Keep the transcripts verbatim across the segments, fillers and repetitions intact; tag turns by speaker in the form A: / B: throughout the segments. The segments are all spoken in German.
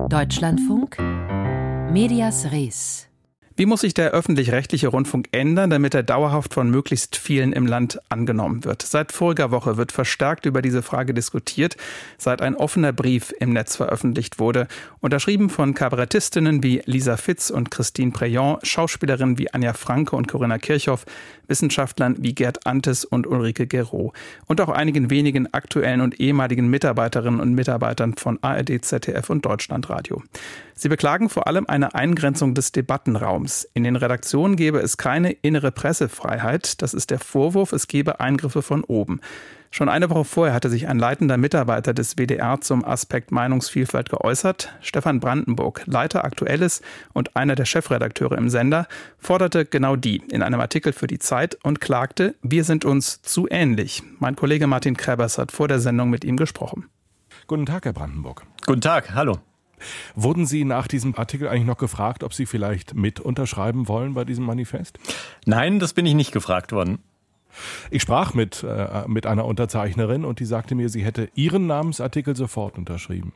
A: Deutschlandfunk Medias Res.
B: Wie muss sich der öffentlich-rechtliche Rundfunk ändern, damit er dauerhaft von möglichst vielen im Land angenommen wird? Seit voriger Woche wird verstärkt über diese Frage diskutiert, seit ein offener Brief im Netz veröffentlicht wurde, unterschrieben von Kabarettistinnen wie Lisa Fitz und Christine Prejon, Schauspielerinnen wie Anja Franke und Corinna Kirchhoff, Wissenschaftlern wie Gerd Antes und Ulrike Gero und auch einigen wenigen aktuellen und ehemaligen Mitarbeiterinnen und Mitarbeitern von A R D, Z D F und Deutschlandradio. Sie beklagen vor allem eine Eingrenzung des Debattenraums. In den Redaktionen gebe es keine innere Pressefreiheit. Das ist der Vorwurf, es gebe Eingriffe von oben. Schon eine Woche vorher hatte sich ein leitender Mitarbeiter des W D R zum Aspekt Meinungsvielfalt geäußert. Stefan Brandenburg, Leiter Aktuelles und einer der Chefredakteure im Sender, forderte genau die in einem Artikel für die Zeit und klagte, wir sind uns zu ähnlich. Mein Kollege Martin Krebers hat vor der Sendung mit ihm gesprochen.
C: Guten Tag, Herr Brandenburg.
D: Guten Tag, hallo.
C: Wurden Sie nach diesem Artikel eigentlich noch gefragt, ob Sie vielleicht mit unterschreiben wollen bei diesem Manifest?
D: Nein, das bin ich nicht gefragt worden.
C: Ich sprach mit, äh, mit einer Unterzeichnerin und die sagte mir, sie hätte ihren Namensartikel sofort unterschrieben.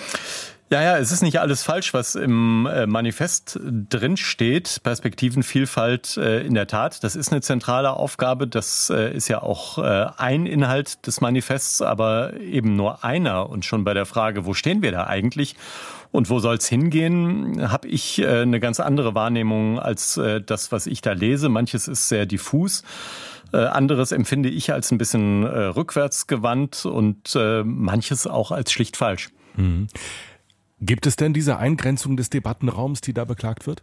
D: Ja, ja, es ist nicht alles falsch, was im Manifest drin steht. Perspektivenvielfalt äh, in der Tat, das ist eine zentrale Aufgabe. Das äh, ist ja auch äh, ein Inhalt des Manifests, aber eben nur einer. Und schon bei der Frage, wo stehen wir da eigentlich und wo soll es hingehen, habe ich äh, eine ganz andere Wahrnehmung als äh, das, was ich da lese. Manches ist sehr diffus. Äh, anderes empfinde ich als ein bisschen äh, rückwärtsgewandt und äh, manches auch als schlicht falsch.
C: Mhm. Gibt es denn diese Eingrenzung des Debattenraums, die da beklagt wird?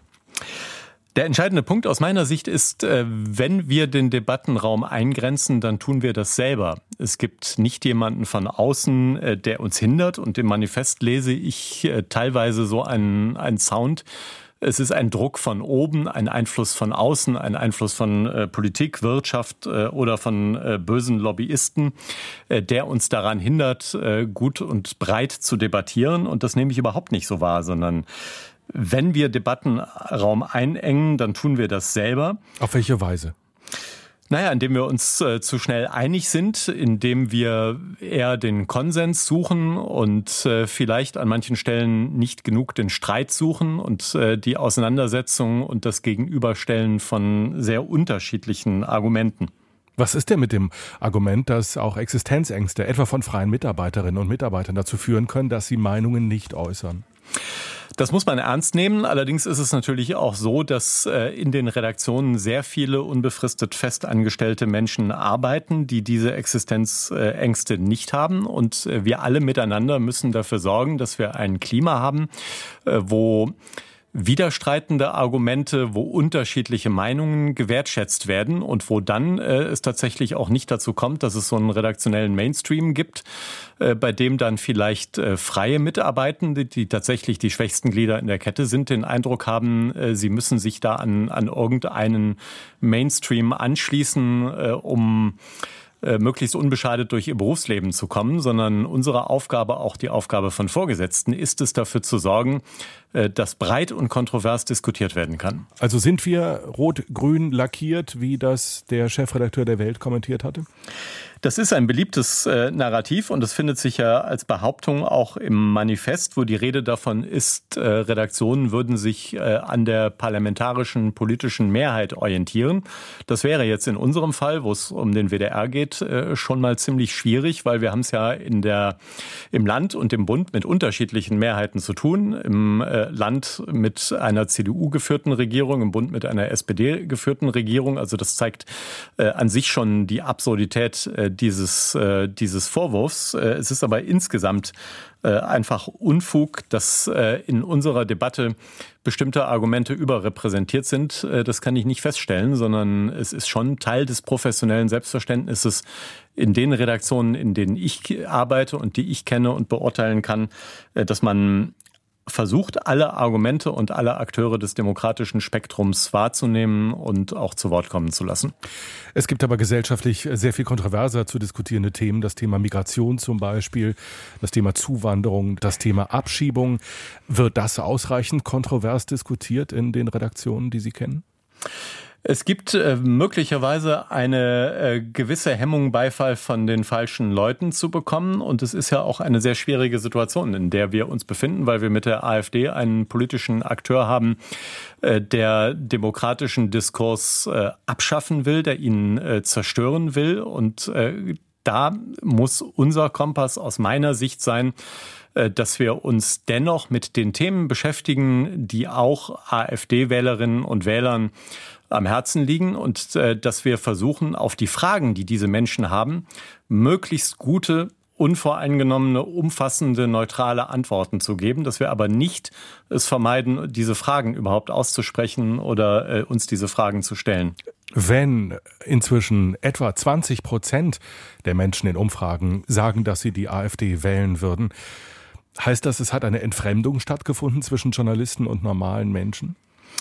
D: Der entscheidende Punkt aus meiner Sicht ist, wenn wir den Debattenraum eingrenzen, dann tun wir das selber. Es gibt nicht jemanden von außen, der uns hindert. Und im Manifest lese ich teilweise so einen, einen Sound. Es ist ein Druck von oben, ein Einfluss von außen, ein Einfluss von äh, Politik, Wirtschaft äh, oder von äh, bösen Lobbyisten, äh, der uns daran hindert, äh, gut und breit zu debattieren. Und das nehme ich überhaupt nicht so wahr, sondern wenn wir Debattenraum einengen, dann tun wir das selber.
C: Auf welche Weise?
D: Naja, indem wir uns äh, zu schnell einig sind, indem wir eher den Konsens suchen und äh, vielleicht an manchen Stellen nicht genug den Streit suchen und äh, die Auseinandersetzung und das Gegenüberstellen von sehr unterschiedlichen Argumenten.
C: Was ist denn mit dem Argument, dass auch Existenzängste, etwa von freien Mitarbeiterinnen und Mitarbeitern, dazu führen können, dass sie Meinungen nicht äußern?
D: Das muss man ernst nehmen. Allerdings ist es natürlich auch so, dass in den Redaktionen sehr viele unbefristet festangestellte Menschen arbeiten, die diese Existenzängste nicht haben. Und wir alle miteinander müssen dafür sorgen, dass wir ein Klima haben, wo widerstreitende Argumente, wo unterschiedliche Meinungen gewertschätzt werden und wo dann äh, es tatsächlich auch nicht dazu kommt, dass es so einen redaktionellen Mainstream gibt, äh, bei dem dann vielleicht äh, freie Mitarbeitende, die tatsächlich die schwächsten Glieder in der Kette sind, den Eindruck haben, äh, sie müssen sich da an, an irgendeinen Mainstream anschließen, äh, um möglichst unbeschadet durch ihr Berufsleben zu kommen, sondern unsere Aufgabe, auch die Aufgabe von Vorgesetzten, ist es, dafür zu sorgen, dass breit und kontrovers diskutiert werden kann.
C: Also sind wir rot-grün lackiert, wie das der Chefredakteur der Welt kommentiert hatte?
D: Das ist ein beliebtes äh, Narrativ und es findet sich ja als Behauptung auch im Manifest, wo die Rede davon ist, äh, Redaktionen würden sich äh, an der parlamentarischen politischen Mehrheit orientieren. Das wäre jetzt in unserem Fall, wo es um den W D R geht, äh, schon mal ziemlich schwierig, weil wir haben es ja in der, im Land und im Bund mit unterschiedlichen Mehrheiten zu tun. Im äh, Land mit einer C D U geführten Regierung, im Bund mit einer S P D geführten Regierung. Also das zeigt äh, an sich schon die Absurdität äh, dieses, äh, dieses Vorwurfs. Äh, es ist aber insgesamt äh, einfach Unfug, dass äh, in unserer Debatte bestimmte Argumente überrepräsentiert sind. Äh, das kann ich nicht feststellen, sondern es ist schon Teil des professionellen Selbstverständnisses in den Redaktionen, in denen ich arbeite und die ich kenne und beurteilen kann, äh, dass man versucht, alle Argumente und alle Akteure des demokratischen Spektrums wahrzunehmen und auch zu Wort kommen zu lassen.
C: Es gibt aber gesellschaftlich sehr viel kontroverser zu diskutierende Themen. Das Thema Migration zum Beispiel, das Thema Zuwanderung, das Thema Abschiebung. Wird das ausreichend kontrovers diskutiert in den Redaktionen, die Sie kennen?
D: Es gibt äh, möglicherweise eine äh, gewisse Hemmung, Beifall von den falschen Leuten zu bekommen. Und es ist ja auch eine sehr schwierige Situation, in der wir uns befinden, weil wir mit der AfD einen politischen Akteur haben, äh, der demokratischen Diskurs äh, abschaffen will, der ihn äh, zerstören will. Und äh, da muss unser Kompass aus meiner Sicht sein, äh, dass wir uns dennoch mit den Themen beschäftigen, die auch AfD-Wählerinnen und Wählern am Herzen liegen und äh, dass wir versuchen, auf die Fragen, die diese Menschen haben, möglichst gute, unvoreingenommene, umfassende, neutrale Antworten zu geben, dass wir aber nicht es vermeiden, diese Fragen überhaupt auszusprechen oder äh, uns diese Fragen zu stellen.
C: Wenn inzwischen etwa zwanzig Prozent der Menschen in Umfragen sagen, dass sie die AfD wählen würden, heißt das, es hat eine Entfremdung stattgefunden zwischen Journalisten und normalen Menschen?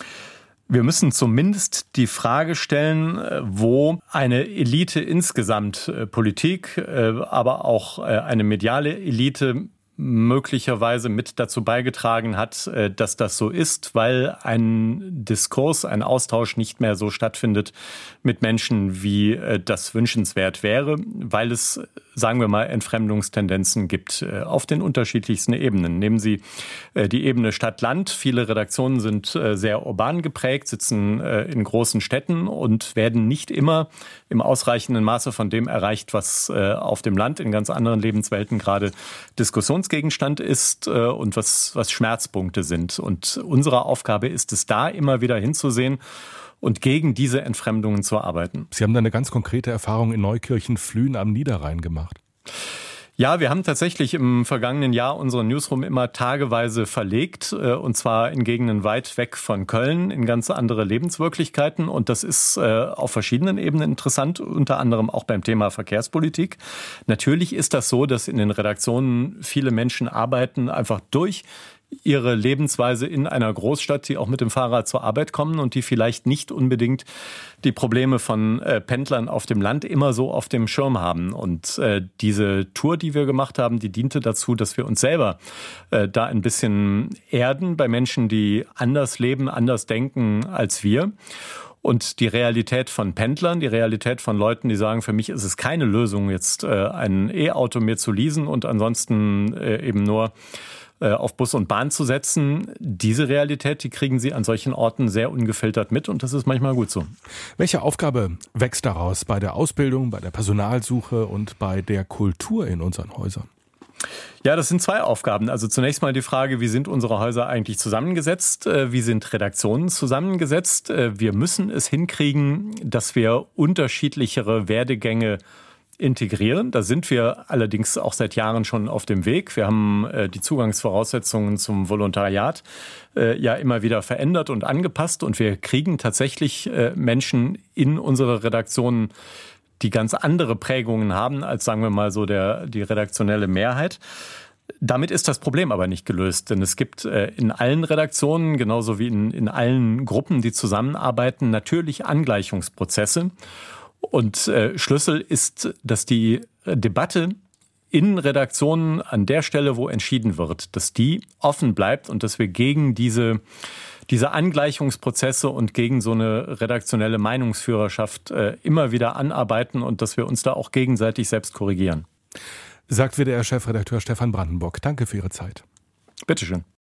D: Wir müssen zumindest die Frage stellen, wo eine Elite insgesamt, Politik, aber auch eine mediale Elite möglicherweise mit dazu beigetragen hat, dass das so ist, weil ein Diskurs, ein Austausch nicht mehr so stattfindet mit Menschen, wie das wünschenswert wäre, weil es, sagen wir mal, Entfremdungstendenzen gibt auf den unterschiedlichsten Ebenen. Nehmen Sie die Ebene Stadt-Land. Viele Redaktionen sind sehr urban geprägt, sitzen in großen Städten und werden nicht immer im ausreichenden Maße von dem erreicht, was auf dem Land in ganz anderen Lebenswelten gerade Diskussionsgegenstand ist und was, was Schmerzpunkte sind. Und unsere Aufgabe ist es, da immer wieder hinzusehen und gegen diese Entfremdungen zu arbeiten.
C: Sie haben da eine ganz konkrete Erfahrung in Neukirchen-Flühen am Niederrhein gemacht.
D: Ja, wir haben tatsächlich im vergangenen Jahr unseren Newsroom immer tageweise verlegt, und zwar in Gegenden weit weg von Köln, in ganz andere Lebenswirklichkeiten. Und das ist auf verschiedenen Ebenen interessant, unter anderem auch beim Thema Verkehrspolitik. Natürlich ist das so, dass in den Redaktionen viele Menschen arbeiten, einfach durch ihre Lebensweise in einer Großstadt, die auch mit dem Fahrrad zur Arbeit kommen und die vielleicht nicht unbedingt die Probleme von äh, Pendlern auf dem Land immer so auf dem Schirm haben. Und äh, diese Tour, die wir gemacht haben, die diente dazu, dass wir uns selber äh, da ein bisschen erden bei Menschen, die anders leben, anders denken als wir. Und die Realität von Pendlern, die Realität von Leuten, die sagen, für mich ist es keine Lösung, jetzt äh, ein E-Auto mir zu leasen und ansonsten äh, eben nur auf Bus und Bahn zu setzen. Diese Realität, die kriegen Sie an solchen Orten sehr ungefiltert mit und das ist manchmal gut so.
C: Welche Aufgabe wächst daraus bei der Ausbildung, bei der Personalsuche und bei der Kultur in unseren Häusern?
D: Ja, das sind zwei Aufgaben. Also zunächst mal die Frage, wie sind unsere Häuser eigentlich zusammengesetzt? Wie sind Redaktionen zusammengesetzt? Wir müssen es hinkriegen, dass wir unterschiedlichere Werdegänge integrieren. Da sind wir allerdings auch seit Jahren schon auf dem Weg. Wir haben äh, die Zugangsvoraussetzungen zum Volontariat äh, ja immer wieder verändert und angepasst und wir kriegen tatsächlich äh, Menschen in unsere Redaktionen, die ganz andere Prägungen haben als, sagen wir mal so, der, die redaktionelle Mehrheit. Damit ist das Problem aber nicht gelöst, denn es gibt äh, in allen Redaktionen, genauso wie in, in allen Gruppen, die zusammenarbeiten, natürlich Angleichungsprozesse. Und äh, Schlüssel ist, dass die Debatte in Redaktionen an der Stelle, wo entschieden wird, dass die offen bleibt und dass wir gegen diese, diese Angleichungsprozesse und gegen so eine redaktionelle Meinungsführerschaft äh, immer wieder anarbeiten und dass wir uns da auch gegenseitig selbst korrigieren.
C: Sagt W D R-Chefredakteur Stefan Brandenburg. Danke für Ihre Zeit.
D: Bitteschön.